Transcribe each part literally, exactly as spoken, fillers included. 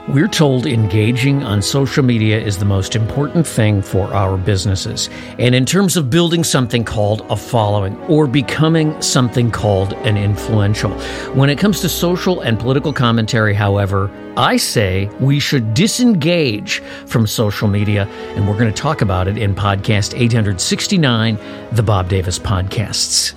We're told engaging on social media is the most important thing for our businesses. And in terms of building something called a following or becoming something called an influential. When it comes to social and political commentary, however, I say we should disengage from social media, and we're going to talk about it in podcast eight sixty-nine, the Bob Davis Podcasts.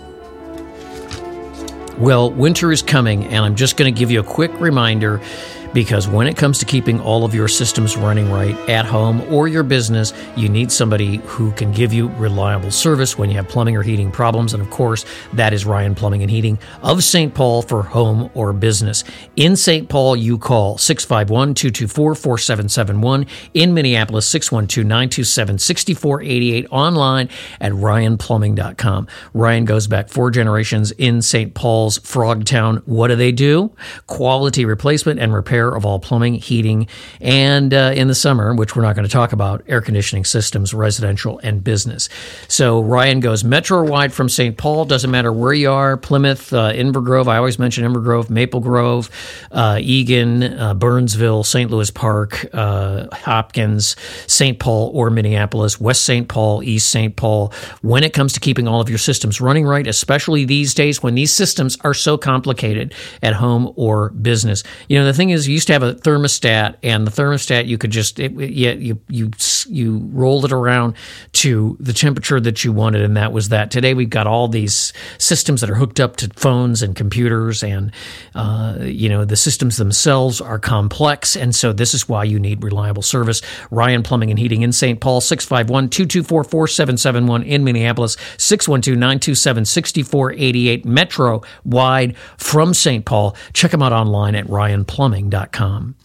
Well, winter is coming, and I'm just going to give you a quick reminder, because when it comes to keeping all of your systems running right at home or your business, you need somebody who can give you reliable service when you have plumbing or heating problems. And of course, that is Ryan Plumbing and Heating of Saint Paul for home or business. In Saint Paul, you call six five one, two two four, four seven seven one. In Minneapolis, six one two, nine two seven, six four eight eight. Online at ryan plumbing dot com. Ryan goes back four generations in Saint Paul's Frogtown. What do they do? Quality replacement and repair of all plumbing, heating, and uh, in the summer, which we're not going to talk about, air conditioning systems, residential and business. So Ryan goes metro-wide from Saint Paul. Doesn't matter where you are, Plymouth, uh, Inver Grove. I always mention Inver Grove, Maple Grove, uh, Eagan, uh, Burnsville, Saint Louis Park, uh, Hopkins, Saint Paul, or Minneapolis, West Saint Paul, East Saint Paul. When it comes to keeping all of your systems running right, especially these days when these systems are so complicated at home or business. You know, the thing is, you used to have a thermostat, and the thermostat you could just it, yeah you you you rolled it around to the temperature that you wanted, and that was that. Today we've got all these systems that are hooked up to phones and computers, and uh, you know the systems themselves are complex, and so this is why you need reliable service. Ryan Plumbing and Heating in Saint Paul, six five one, two two four, four seven seven one. In Minneapolis, six one two, nine two seven, six four eight eight. Metro wide from Saint Paul. Check them out online at ryan plumbing dot com.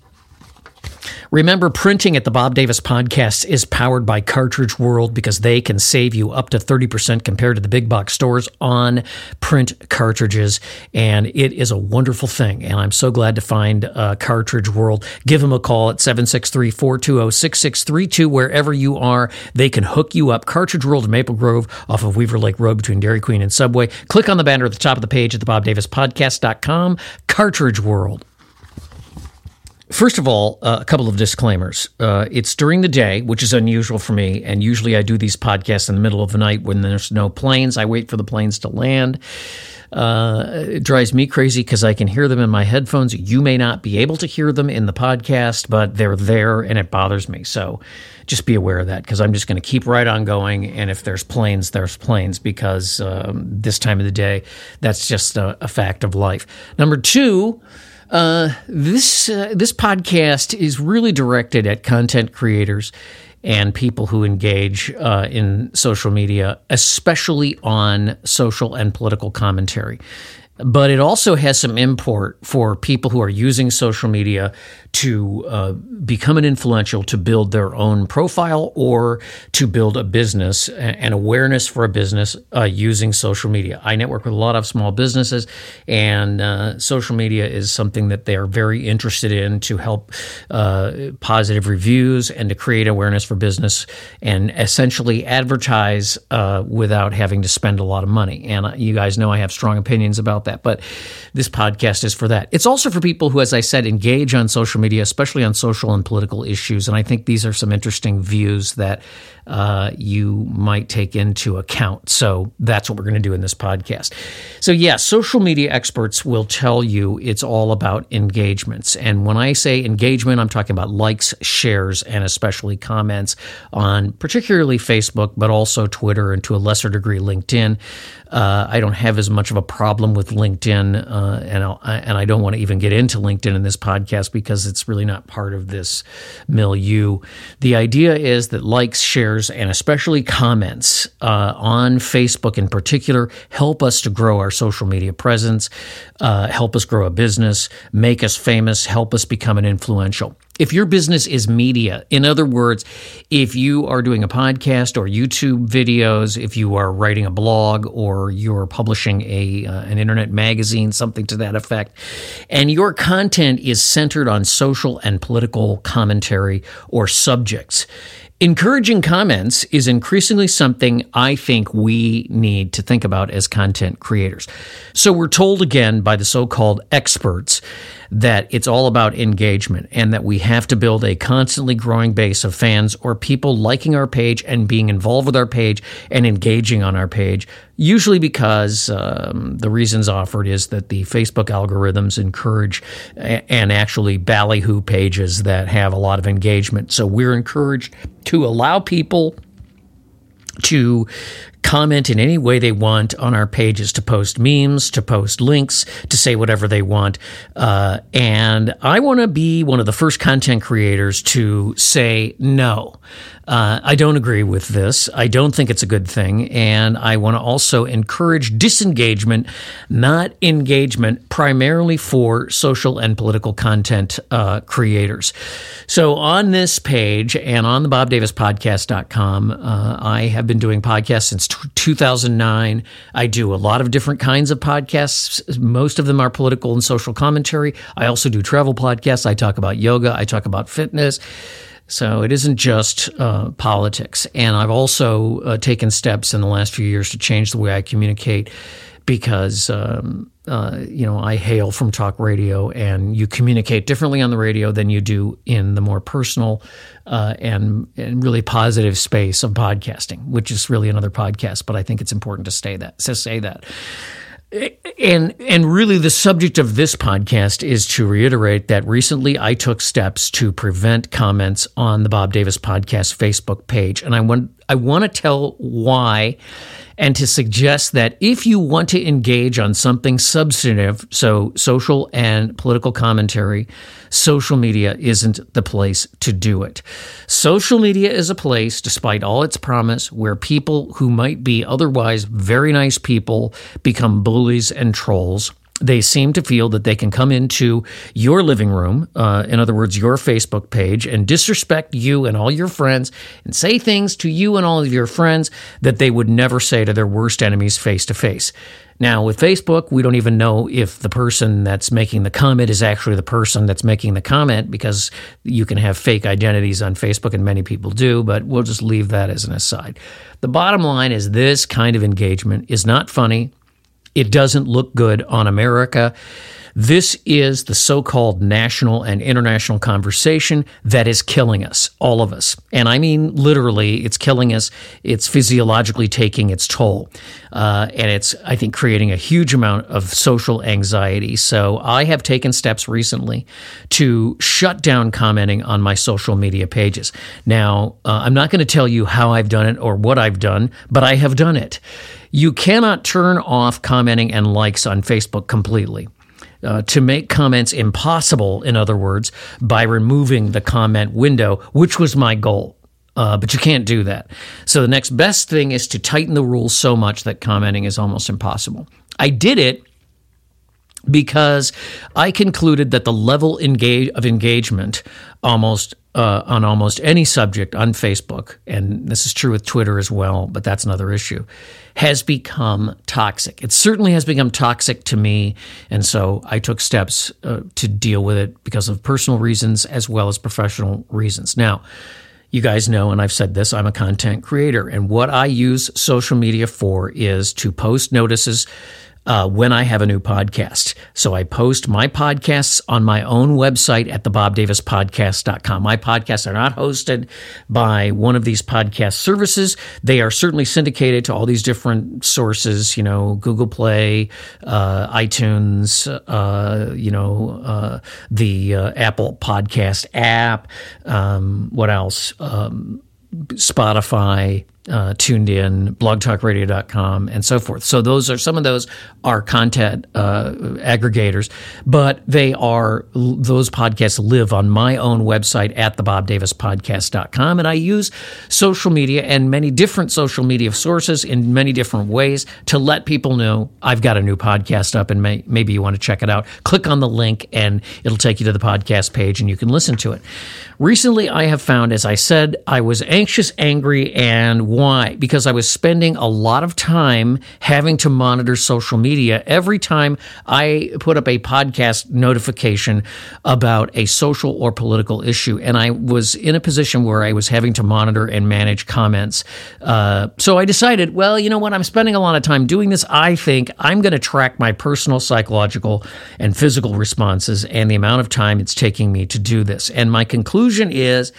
Remember, printing at the Bob Davis Podcast is powered by Cartridge World, because they can save you up to thirty percent compared to the big box stores on print cartridges, and it is a wonderful thing, and I'm so glad to find uh, Cartridge World. Give them a call at seven six three, four two zero, six six three two. Wherever you are, they can hook you up. Cartridge World in Maple Grove off of Weaver Lake Road between Dairy Queen and Subway. Click on the banner at the top of the page at the bob davis podcast dot com. Cartridge World. First of all, uh, a couple of disclaimers. Uh, it's during the day, which is unusual for me, and usually I do these podcasts in the middle of the night when there's no planes. I wait for the planes to land. Uh, it drives me crazy because I can hear them in my headphones. You may not be able to hear them in the podcast, but they're there, and it bothers me. So just be aware of that, because I'm just going to keep right on going, and if there's planes, there's planes, because um, this time of the day, that's just a, a fact of life. Number two, Uh, this uh, this podcast is really directed at content creators and people who engage uh, in social media, especially on social and political commentary. But it also has some import for people who are using social media to uh, become an influential, to build their own profile, or to build a business and awareness for a business uh, using social media. I network with a lot of small businesses, and uh, social media is something that they are very interested in, to help uh, positive reviews and to create awareness for business and essentially advertise uh, without having to spend a lot of money. And uh, you guys know I have strong opinions about that. That, but this podcast is for that. It's also for people who, as I said, engage on social media, especially on social and political issues. And I think these are some interesting views that uh, you might take into account. So that's what we're going to do in this podcast. So yeah, social media experts will tell you it's all about engagements. And when I say engagement, I'm talking about likes, shares, and especially comments on particularly Facebook, but also Twitter and to a lesser degree LinkedIn. Uh, I don't have as much of a problem with LinkedIn, uh, and I'll, I, and I don't want to even get into LinkedIn in this podcast because it's really not part of this milieu. The idea is that likes, shares, and especially comments uh, on Facebook in particular help us to grow our social media presence, uh, help us grow a business, make us famous, help us become an influential. If your business is media, in other words, if you are doing a podcast or YouTube videos, if you are writing a blog or you're publishing a uh, an internet magazine, something to that effect, and your content is centered on social and political commentary or subjects, encouraging comments is increasingly something I think we need to think about as content creators. So we're told again by the so-called experts that it's all about engagement and that we have to build a constantly growing base of fans or people liking our page and being involved with our page and engaging on our page, usually because um, the reasons offered is that the Facebook algorithms encourage a- and actually ballyhoo pages that have a lot of engagement. So we're encouraged to allow people to comment in any way they want on our pages, to post memes, to post links, to say whatever they want. Uh, and I want to be one of the first content creators to say no. Uh, I don't agree with this. I don't think it's a good thing. And I want to also encourage disengagement, not engagement, primarily for social and political content uh, creators. So on this page and on the bob davis podcast dot com, uh, I have been doing podcasts since two thousand nine. I do a lot of different kinds of podcasts. Most of them are political and social commentary. I also do travel podcasts. I talk about yoga. I talk about fitness. So it isn't just uh, politics. And I've also uh, taken steps in the last few years to change the way I communicate because, um, uh, you know, I hail from talk radio, and you communicate differently on the radio than you do in the more personal uh, and, and really positive space of podcasting, which is really another podcast. But I think it's important to stay that, to say that. And and really the subject of this podcast is to reiterate that recently I took steps to prevent comments on the Bob Davis Podcast Facebook page. And I want I want to tell why, and to suggest that if you want to engage on something substantive, so social and political commentary, social media isn't the place to do it. Social media is a place, despite all its promise, where people who might be otherwise very nice people become bullies and trolls. They seem to feel that they can come into your living room, uh, in other words, your Facebook page, and disrespect you and all your friends and say things to you and all of your friends that they would never say to their worst enemies face to face. Now, with Facebook, we don't even know if the person that's making the comment is actually the person that's making the comment, because you can have fake identities on Facebook, and many people do, but we'll just leave that as an aside. The bottom line is this kind of engagement is not funny. It doesn't look good on America. This is the so-called national and international conversation that is killing us, all of us. And I mean literally, it's killing us. It's physiologically taking its toll. Uh, and it's, I think, creating a huge amount of social anxiety. So I have taken steps recently to shut down commenting on my social media pages. Now, uh, I'm not going to tell you how I've done it or what I've done, but I have done it. You cannot turn off commenting and likes on Facebook completely. Uh, to make comments impossible, in other words, by removing the comment window, which was my goal. Uh, but you can't do that. So the next best thing is to tighten the rules so much that commenting is almost impossible. I did it because I concluded that the level engage- of engagement almost uh, on almost any subject on Facebook, and this is true with Twitter as well, but that's another issue, has become toxic. It certainly has become toxic to me, and so I took steps uh, to deal with it because of personal reasons as well as professional reasons. Now, you guys know, and I've said this, I'm a content creator, and what I use social media for is to post notices Uh, when I have a new podcast. So I post my podcasts on my own website at the bob davis podcast dot com. My podcasts are not hosted by one of these podcast services. They are certainly syndicated to all these different sources, you know, Google Play, uh, iTunes, uh, you know, uh, the uh, Apple Podcast app, um, what else? Um, Spotify, uh, tuned in, blog talk radio dot com, and so forth. So those are, some of those are content uh, aggregators, but they are, those podcasts live on my own website at the bob davis podcast dot com, and I use social media and many different social media sources in many different ways to let people know I've got a new podcast up, and may, maybe you want to check it out. Click on the link, and it'll take you to the podcast page, and you can listen to it. Recently, I have found, as I said, I was anxious, angry, and Why? Because I was spending a lot of time having to monitor social media every time I put up a podcast notification about a social or political issue. And I was in a position where I was having to monitor and manage comments. Uh, so I decided, well, you know what? I'm spending a lot of time doing this. I think I'm going to track my personal psychological and physical responses and the amount of time it's taking me to do this. And my conclusion is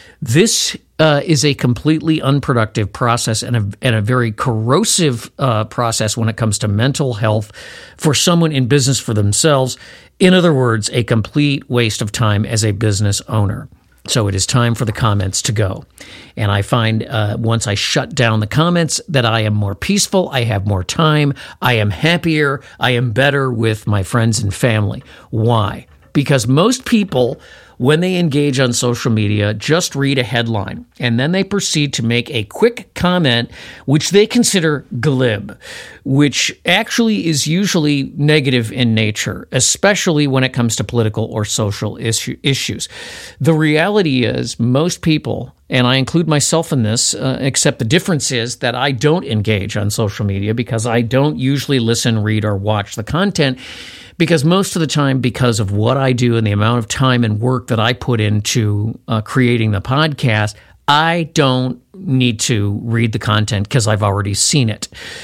this uh, is a completely unproductive process and a, and a very corrosive uh, process when it comes to mental health for someone in business for themselves. In other words, a complete waste of time as a business owner. So it is time for the comments to go. And I find uh, once I shut down the comments that I am more peaceful, I have more time, I am happier, I am better with my friends and family. Why? Because most people, when they engage on social media, just read a headline, and then they proceed to make a quick comment, which they consider glib, which actually is usually negative in nature, especially when it comes to political or social issue, issues. The reality is most people, and I include myself in this, uh, except the difference is that I don't engage on social media because I don't usually listen, read, or watch the content. Because most of the time, because of what I do and the amount of time and work that I put into uh, creating the podcast, I don't need to read the content because I've already seen it.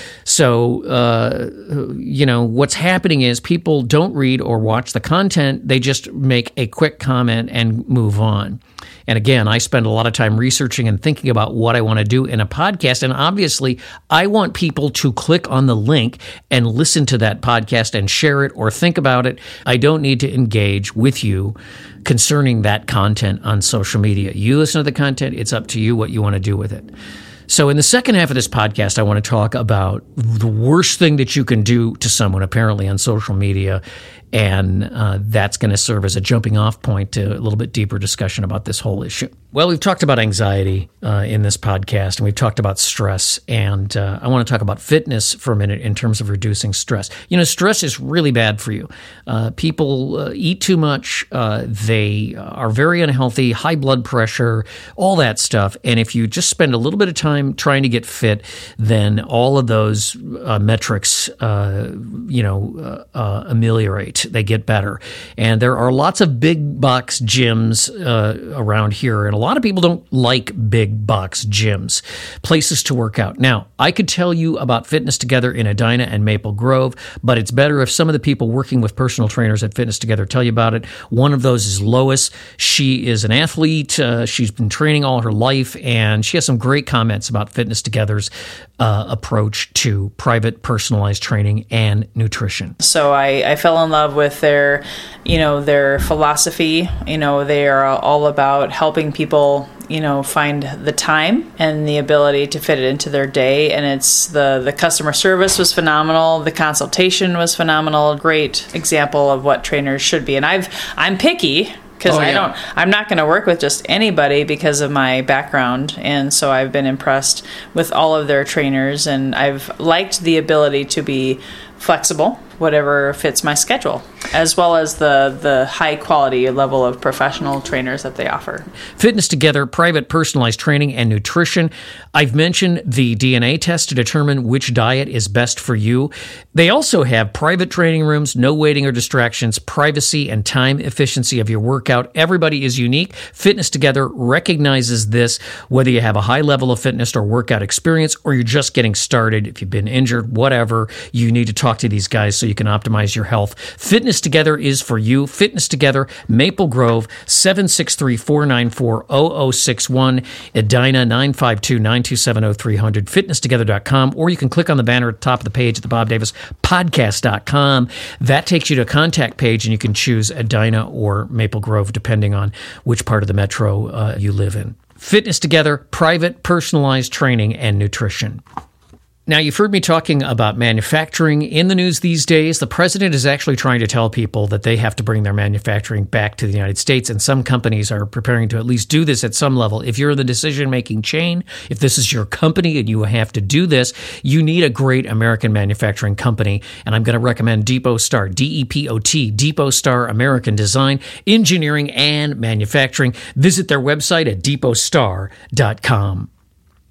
So, uh, you know, what's happening is people don't read or watch the content. They just make a quick comment and move on. And again, I spend a lot of time researching and thinking about what I want to do in a podcast. And obviously, I want people to click on the link and listen to that podcast and share it or think about it. I don't need to engage with you concerning that content on social media. You listen to the content. It's up to you what you want to do with it. So in the second half of this podcast, I want to talk about the worst thing that you can do to someone apparently on social media. And uh, that's going to serve as a jumping off point to a little bit deeper discussion about this whole issue. Well, we've talked about anxiety uh, in this podcast, and we've talked about stress. And uh, I want to talk about fitness for a minute in terms of reducing stress. You know, stress is really bad for you. Uh, people uh, eat too much. Uh, they are very unhealthy, high blood pressure, all that stuff. And if you just spend a little bit of time trying to get fit, then all of those uh, metrics, uh, you know, uh, uh, ameliorate. They get better. And there are lots of big box gyms uh, around here, and a lot of people don't like big box gyms, places to work out. Now, I could tell you about Fitness Together in Edina and Maple Grove, but it's better if some of the people working with personal trainers at Fitness Together tell you about it. One of those is Lois. She is an athlete. Uh, she's been training all her life, and she has some great comments about Fitness Together's uh, approach to private personalized training and nutrition. So I, I fell in love with their, you know, their philosophy. You know, they are all about helping people, you know, find the time and the ability to fit it into their day. And it's the, the customer service was phenomenal. The consultation was phenomenal. Great example of what trainers should be. And I've, I'm picky because oh, yeah. I don't, I'm not going to work with just anybody because of my background. And so I've been impressed with all of their trainers, and I've liked the ability to be flexible, whatever fits my schedule, as well as the, the high quality level of professional trainers that they offer. Fitness Together, private personalized training and nutrition. I've mentioned the D N A test to determine which diet is best for you. They also have private training rooms, no waiting or distractions, privacy and time efficiency of your workout. Everybody is unique. Fitness Together recognizes this, whether you have a high level of fitness or workout experience, or you're just getting started. If you've been injured, whatever, you need to talk to these guys so you can optimize your health. Fitness Together is for you. Fitness Together, Maple Grove, seven six three, four nine four, zero zero six one, Edina, nine five two, nine two seven, zero three zero zero, fitness together dot com, or you can click on the banner at the top of the page at the bob davis podcast dot com. That takes you to a contact page, and you can choose Edina or Maple Grove, depending on which part of the metro uh, you live in. Fitness Together, private personalized training and nutrition. Now, you've heard me talking about manufacturing in the news these days. The president is actually trying to tell people that they have to bring their manufacturing back to the United States, and some companies are preparing to at least do this at some level. If you're in the decision-making chain, if this is your company and you have to do this, you need a great American manufacturing company, and I'm going to recommend Depot Star, D E P O T, Depot Star American Design, Engineering, and Manufacturing. Visit their website at depot star dot com.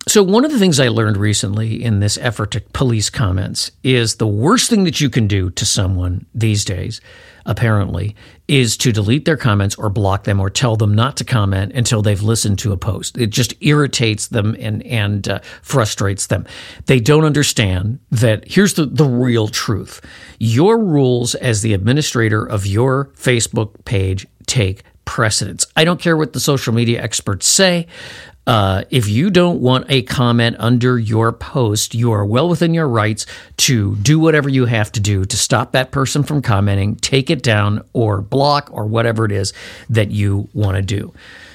So one of the things I learned recently in this effort to police comments is the worst thing that you can do to someone these days, apparently, is to delete their comments or block them or tell them not to comment until they've listened to a post. It just irritates them and, and uh, frustrates them. They don't understand that here's the, the real truth. Your rules as the administrator of your Facebook page take precedence. I don't care what the social media experts say. Uh, if you don't want a comment under your post, you are well within your rights to do whatever you have to do to stop that person from commenting, take it down, or block, or whatever it is that you want to do.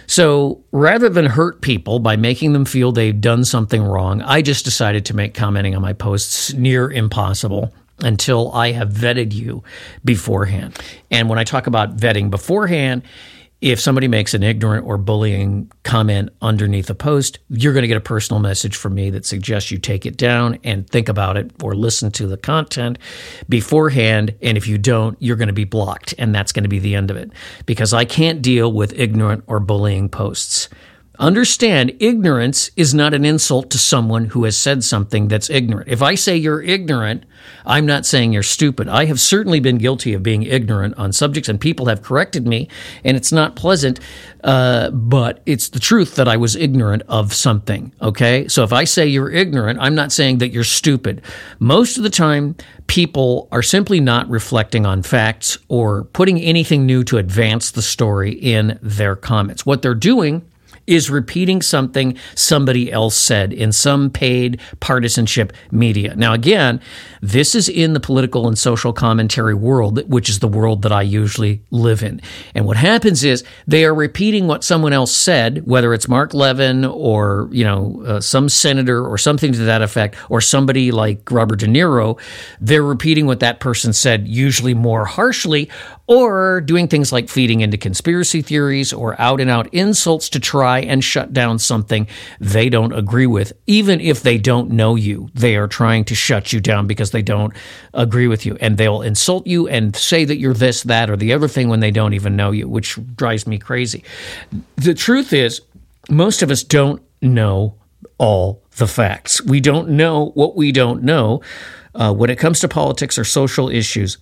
So rather than hurt people by making them feel they've done something wrong, I just decided to make commenting on my posts near impossible until I have vetted you beforehand. And when I talk about vetting beforehand, if somebody makes an ignorant or bullying comment underneath a post, you're going to get a personal message from me that suggests you take it down and think about it or listen to the content beforehand. And if you don't, you're going to be blocked. And that's going to be the end of it, because I can't deal with ignorant or bullying posts. Understand, ignorance is not an insult to someone who has said something that's ignorant. If I say you're ignorant, I'm not saying you're stupid. I have certainly been guilty of being ignorant on subjects, and people have corrected me, and it's not pleasant, uh, but it's the truth that I was ignorant of something, okay? So if I say you're ignorant, I'm not saying that you're stupid. Most of the time, people are simply not reflecting on facts or putting anything new to advance the story in their comments. What they're doing is repeating something somebody else said in some paid partisanship media. Now, again, this is in the political and social commentary world, which is the world that I usually live in. And what happens is they are repeating what someone else said, whether it's Mark Levin or, you know, uh, some senator or something to that effect, or somebody like Robert De Niro. They're repeating what that person said, usually more harshly, or doing things like feeding into conspiracy theories or out-and-out insults to try and shut down something they don't agree with. Even if they don't know you, they are trying to shut you down because they don't agree with you. And they'll insult you and say that you're this, that, or the other thing when they don't even know you, which drives me crazy. The truth is, most of us don't know all the facts. We don't know what we don't know uh, when it comes to politics or social issues,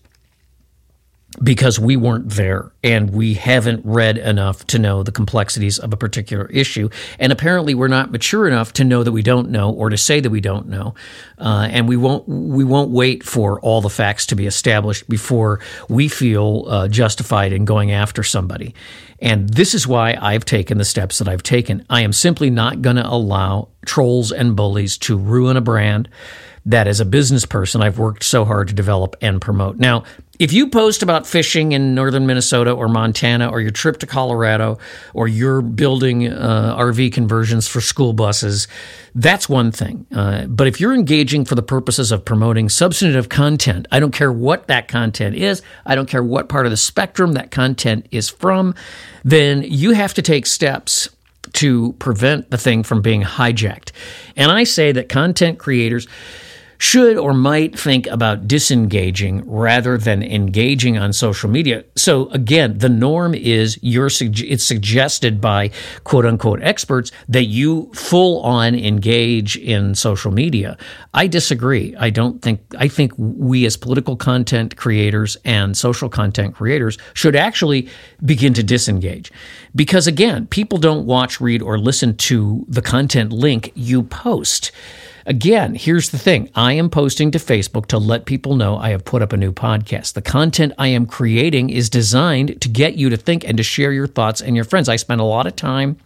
because we weren't there and we haven't read enough to know the complexities of a particular issue. And apparently we're not mature enough to know that we don't know or to say that we don't know. Uh, and we won't we won't wait for all the facts to be established before we feel uh, justified in going after somebody. And this is why I've taken the steps that I've taken. I am simply not going to allow trolls and bullies to ruin a brand that as a business person I've worked so hard to develop and promote. Now, if you post about fishing in northern Minnesota or Montana, or your trip to Colorado, or you're building uh, R V conversions for school buses, that's one thing. Uh, but if you're engaging for the purposes of promoting substantive content, I don't care what that content is, I don't care what part of the spectrum that content is from, then you have to take steps to prevent the thing from being hijacked. And I say that content creators should or might think about disengaging rather than engaging on social media. So again, the norm is you're it's suggested by quote unquote experts that you full on engage in social media. I disagree. I don't think, I think we as political content creators and social content creators should actually begin to disengage. Because again, people don't watch, read, or listen to the content link you post. Again, here's the thing. I am posting to Facebook to let people know I have put up a new podcast. The content I am creating is designed to get you to think and to share your thoughts and your friends. I spend a lot of time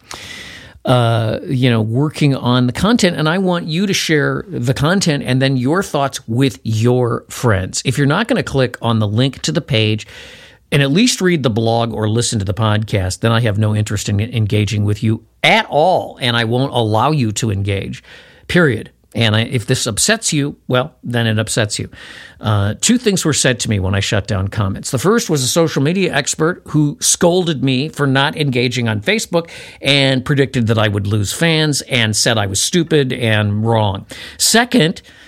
uh, you know, working on the content, and I want you to share the content and then your thoughts with your friends. If you're not going to click on the link to the page and at least read the blog or listen to the podcast, then I have no interest in engaging with you at all, and I won't allow you to engage, period. And I, if this upsets you, well, then it upsets you. Uh, two things were said to me when I shut down comments. The first was a social media expert who scolded me for not engaging on Facebook and predicted that I would lose fans and said I was stupid and wrong. Second,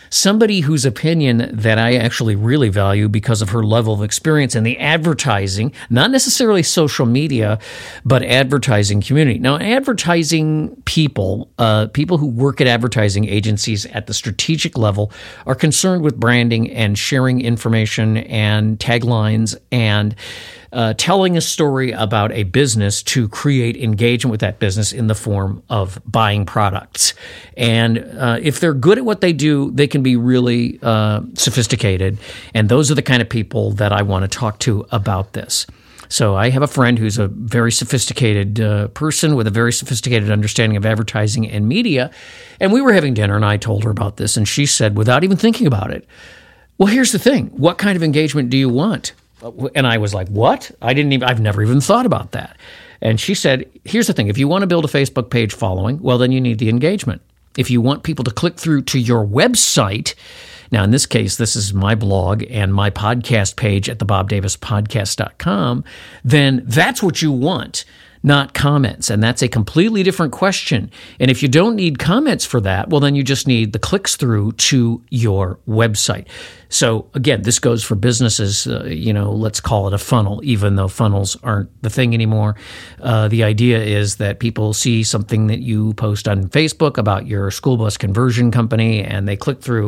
somebody whose opinion that I actually really value because of her level of experience in the advertising, not necessarily social media, but advertising community. Now, advertising people, uh, people who work at advertising agencies at the strategic level are concerned with branding and sharing information and taglines and Uh, telling a story about a business to create engagement with that business in the form of buying products. And uh, if they're good at what they do, they can be really uh, sophisticated. And those are the kind of people that I want to talk to about this. So I have a friend who's a very sophisticated uh, person with a very sophisticated understanding of advertising and media. And we were having dinner, and I told her about this. And she said, without even thinking about it, well, here's the thing. What kind of engagement do you want? And I was like, what? I didn't even, I've never even thought about that. And she said, here's the thing. If you want to build a Facebook page following, well, then you need the engagement. If you want people to click through to your website, now in this case, this is my blog and my podcast page at the bob davis podcast dot com, then that's what you want, not comments. And that's a completely different question. And if you don't need comments for that, well, then you just need the clicks through to your website. So again, this goes for businesses, uh, you know, let's call it a funnel, even though funnels aren't the thing anymore. Uh, the idea is that people see something that you post on Facebook about your school bus conversion company, and they click through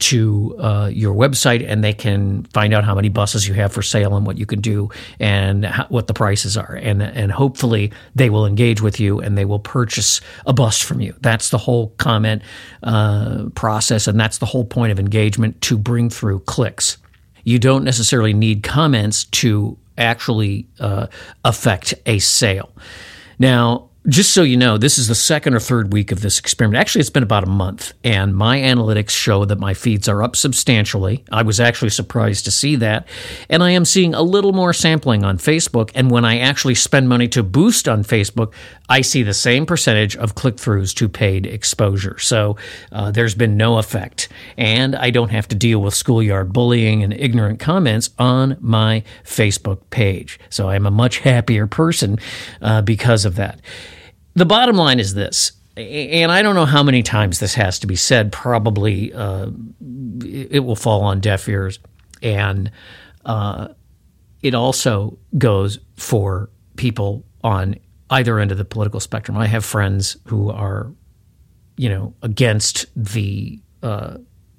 to uh, your website, and they can find out how many buses you have for sale and what you can do and how, what the prices are. And, and hopefully they will engage with you and they will purchase a bus from you. That's the whole comment uh, process, and that's the whole point of engagement, to bring through clicks. You don't necessarily need comments to actually uh, affect a sale. Now, just so you know, this is the second or third week of this experiment. Actually, it's been about a month, and my analytics show that my feeds are up substantially. I was actually surprised to see that, and I am seeing a little more sampling on Facebook, and when I actually spend money to boost on Facebook, I see the same percentage of click-throughs to paid exposure. So uh, there's been no effect, and I don't have to deal with schoolyard bullying and ignorant comments on my Facebook page. So I'm a much happier person uh, because of that. The bottom line is this, and I don't know how many times this has to be said. Probably uh, it will fall on deaf ears, and uh, it also goes for people on either end of the political spectrum. I have friends who are, you know, against the uh,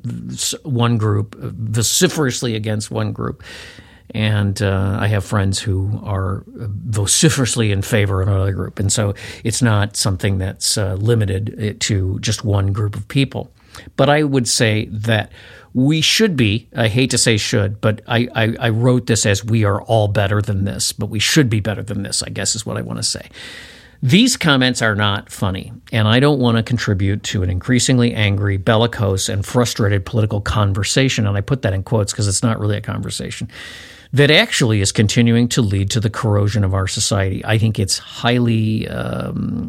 one group, vociferously against one group. And uh, I have friends who are vociferously in favor of another group. And so it's not something that's uh, limited to just one group of people. But I would say that we should be, I hate to say should, but I, I, I wrote this as we are all better than this, but we should be better than this, I guess is what I want to say. These comments are not funny, and I don't want to contribute to an increasingly angry, bellicose, and frustrated political conversation, and I put that in quotes because it's not really a conversation, that actually is continuing to lead to the corrosion of our society. I think it's highly, um,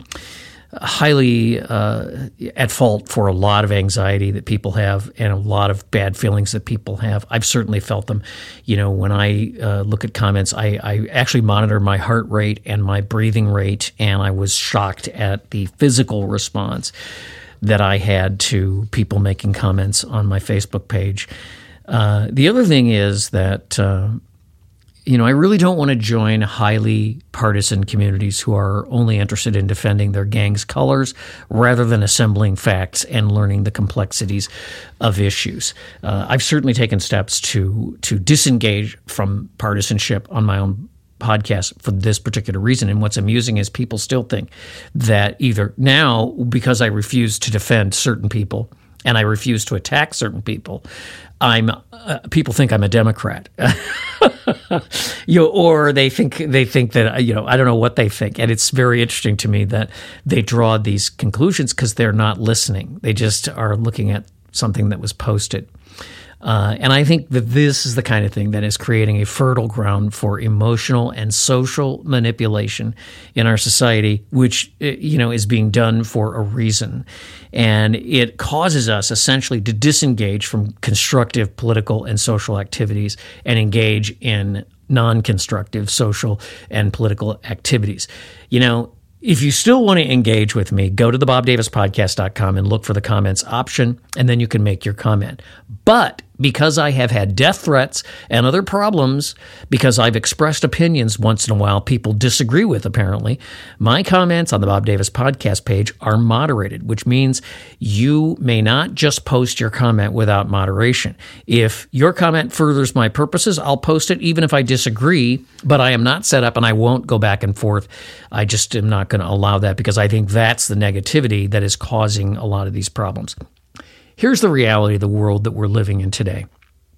highly uh, at fault for a lot of anxiety that people have and a lot of bad feelings that people have. I've certainly felt them. You know, when I uh, look at comments, I, I actually monitor my heart rate and my breathing rate, and I was shocked at the physical response that I had to people making comments on my Facebook page. Uh, the other thing is that, uh, you know, I really don't want to join highly partisan communities who are only interested in defending their gang's colors rather than assembling facts and learning the complexities of issues. Uh, I've certainly taken steps to to disengage from partisanship on my own podcast for this particular reason. And what's amusing is people still think that either now, because I refuse to defend certain people and I refuse to attack certain people, I'm uh, people think I'm a Democrat, you know, or they think they think that, you know, I don't know what they think. And it's very interesting to me that they draw these conclusions because they're not listening. They just are looking at something that was posted. Uh, and I think that this is the kind of thing that is creating a fertile ground for emotional and social manipulation in our society, which, you know, is being done for a reason. And it causes us essentially to disengage from constructive political and social activities and engage in non-constructive social and political activities. You know, If you still want to engage with me, go to the bob davis podcast dot com and look for the comments option, and then you can make your comment. But because I have had death threats and other problems, because I've expressed opinions once in a while people disagree with, apparently, my comments on the Bob Davis podcast page are moderated, which means you may not just post your comment without moderation. If your comment furthers my purposes, I'll post it even if I disagree, but I am not set up and I won't go back and forth. I just am not going to allow that because I think that's the negativity that is causing a lot of these problems. Here's the reality of the world that we're living in today.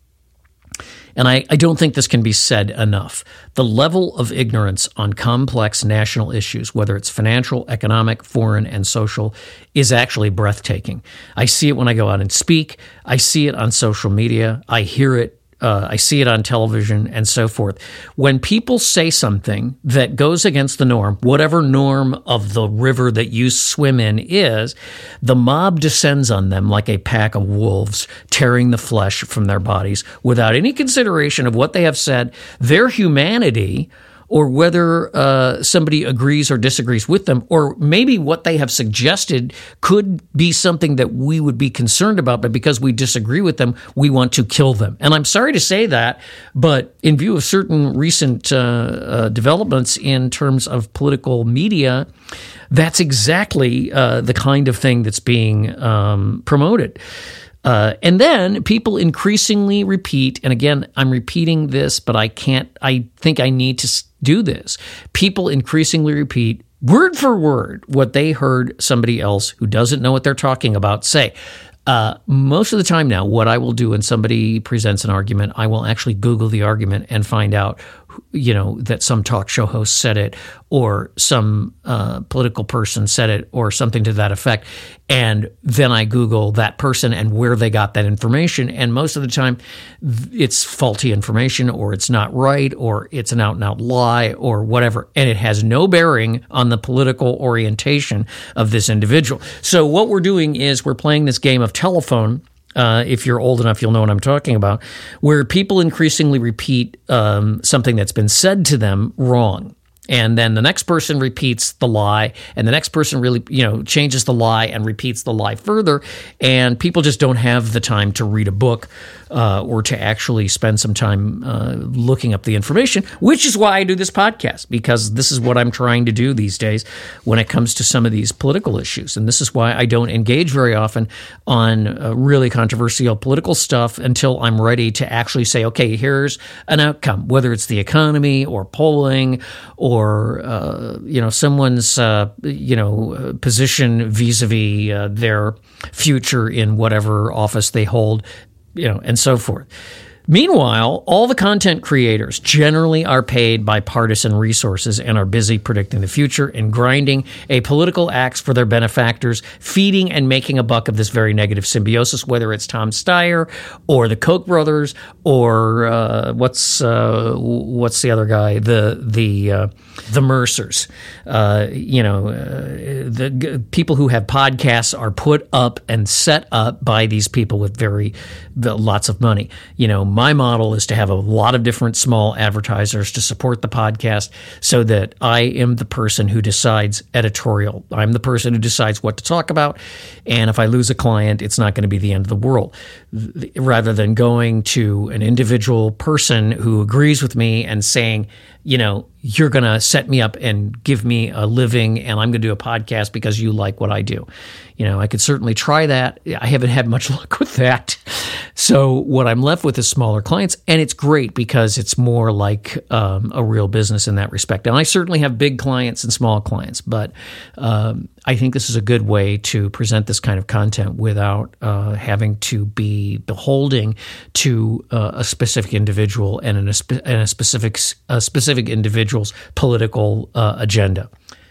And I, I don't think this can be said enough. The level of ignorance on complex national issues, whether it's financial, economic, foreign, and social, is actually breathtaking. I see it when I go out and speak. I see it on social media. I hear it. Uh, I see it on television and so forth. When people say something that goes against the norm, whatever norm of the river that you swim in is, the mob descends on them like a pack of wolves, tearing the flesh from their bodies without any consideration of what they have said, their humanity, or whether uh, somebody agrees or disagrees with them, or maybe what they have suggested could be something that we would be concerned about, but because we disagree with them, we want to kill them. And I'm sorry to say that, but in view of certain recent uh, uh, developments in terms of political media, that's exactly uh, the kind of thing that's being um, promoted. Uh, and then people increasingly repeat, and again, I'm repeating this, but I can't, I think I need to do this. People increasingly repeat word for word what they heard somebody else who doesn't know what they're talking about say. Uh, most of the time now, what I will do when somebody presents an argument, I will actually Google the argument and find out, you know, that some talk show host said it, or some uh, political person said it, or something to that effect. And then I Google that person and where they got that information. And most of the time, it's faulty information, or it's not right, or it's an out-and-out lie, or whatever. And it has no bearing on the political orientation of this individual. So what we're doing is we're playing this game of telephone. Uh, if you're old enough, you'll know what I'm talking about, where people increasingly repeat um, something that's been said to them wrong. And then the next person repeats the lie, and the next person really, you know, changes the lie and repeats the lie further. And people just don't have the time to read a book uh, or to actually spend some time uh, looking up the information, which is why I do this podcast, because this is what I'm trying to do these days when it comes to some of these political issues. And this is why I don't engage very often on uh, really controversial political stuff until I'm ready to actually say, okay, here's an outcome, whether it's the economy or polling or or, uh, you know, someone's, uh, you know, position vis-a-vis uh, their future in whatever office they hold, you know, and so forth. Meanwhile, all the content creators generally are paid by partisan resources and are busy predicting the future and grinding a political axe for their benefactors, feeding and making a buck of this very negative symbiosis, whether it's Tom Steyer or the Koch brothers or uh, what's uh, what's the other guy, the the uh, the Mercers. Uh, you know, uh, the g- people who have podcasts are put up and set up by these people with very the, lots of money. You know, my model is to have a lot of different small advertisers to support the podcast so that I am the person who decides editorial. I'm the person who decides what to talk about. And if I lose a client, it's not going to be the end of the world. Rather than going to an individual person who agrees with me and saying, you know, you're going to set me up and give me a living and I'm going to do a podcast because you like what I do. You know, I could certainly try that. I haven't had much luck with that. So what I'm left with is smaller clients, and it's great because it's more like um, a real business in that respect. And I certainly have big clients and small clients, but um, I think this is a good way to present this kind of content without uh, having to be beholding to uh, a specific individual and, in a, spe- and a specific a specific individual's political uh, agenda.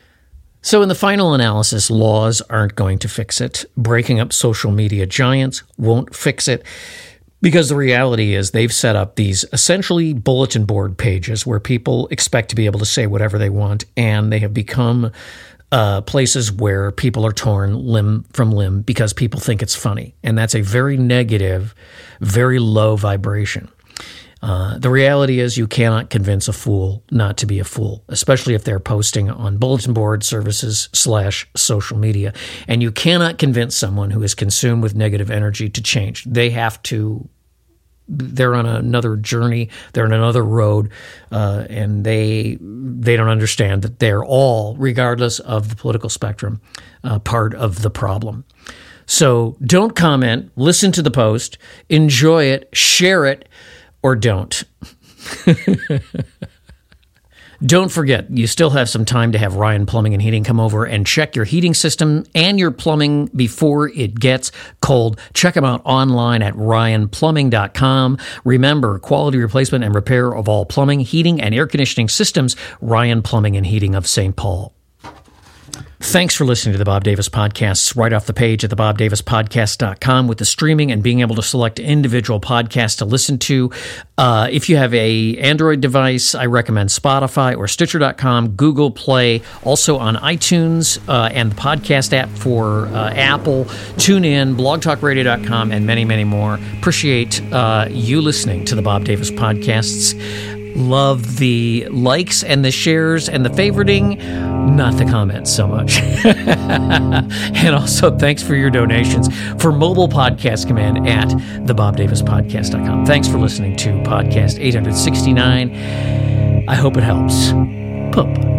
So in the final analysis, laws aren't going to fix it. Breaking up social media giants won't fix it, because the reality is they've set up these essentially bulletin board pages where people expect to be able to say whatever they want, and they have become uh, places where people are torn limb from limb because people think it's funny. And that's a very negative, very low vibration. Uh, the reality is you cannot convince a fool not to be a fool, especially if they're posting on bulletin board services slash social media. And you cannot convince someone who is consumed with negative energy to change. They have to, they're on another journey, they're on another road, uh, and they they don't understand that they're all, regardless of the political spectrum, uh, part of the problem. So don't comment, listen to the post, enjoy it, share it, or don't. Don't forget, you still have some time to have Ryan Plumbing and Heating come over and check your heating system and your plumbing before it gets cold. Check them out online at ryan plumbing dot com. Remember, quality replacement and repair of all plumbing, heating, and air conditioning systems. Ryan Plumbing and Heating of Saint Paul. Thanks for listening to the Bob Davis Podcasts right off the page at the bob davis podcast dot com with the streaming and being able to select individual podcasts to listen to. Uh, if you have a Android device, I recommend Spotify or Stitcher dot com, Google Play, also on iTunes uh, and the podcast app for uh, Apple, TuneIn, blog talk radio dot com, and many, many more. Appreciate uh, you listening to the Bob Davis Podcasts. Love the likes and the shares and the favoriting, not the comments so much. And also, thanks for your donations for mobile podcast command at the bob davis podcast dot com. Thanks for listening to podcast eight sixty-nine. I hope it helps. Poop.